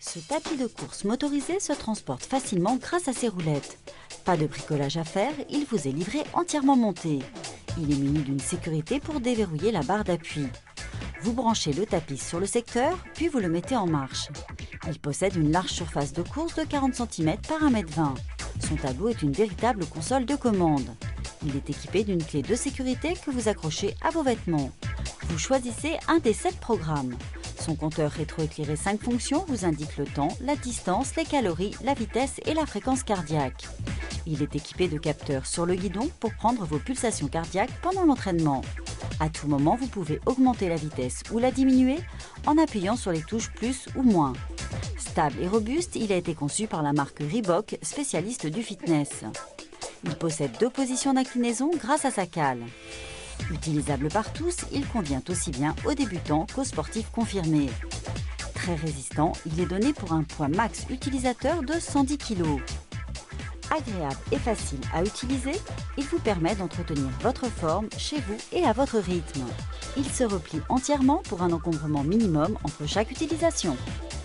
Ce tapis de course motorisé se transporte facilement grâce à ses roulettes. Pas de bricolage à faire, il vous est livré entièrement monté. Il est muni d'une sécurité pour déverrouiller la barre d'appui. Vous branchez le tapis sur le secteur, puis vous le mettez en marche. Il possède une large surface de course de 40 cm par 1,20 m. Son tableau est une véritable console de commande. Il est équipé d'une clé de sécurité que vous accrochez à vos vêtements. Vous choisissez un des 7 programmes. Son compteur rétroéclairé 5 fonctions vous indique le temps, la distance, les calories, la vitesse et la fréquence cardiaque. Il est équipé de capteurs sur le guidon pour prendre vos pulsations cardiaques pendant l'entraînement. À tout moment, vous pouvez augmenter la vitesse ou la diminuer en appuyant sur les touches plus ou moins. Stable et robuste, il a été conçu par la marque Reebok, spécialiste du fitness. Il possède 2 positions d'inclinaison grâce à sa cale. Utilisable par tous, il convient aussi bien aux débutants qu'aux sportifs confirmés. Très résistant, il est donné pour un poids max utilisateur de 110 kg. Agréable et facile à utiliser, il vous permet d'entretenir votre forme chez vous et à votre rythme. Il se replie entièrement pour un encombrement minimum entre chaque utilisation.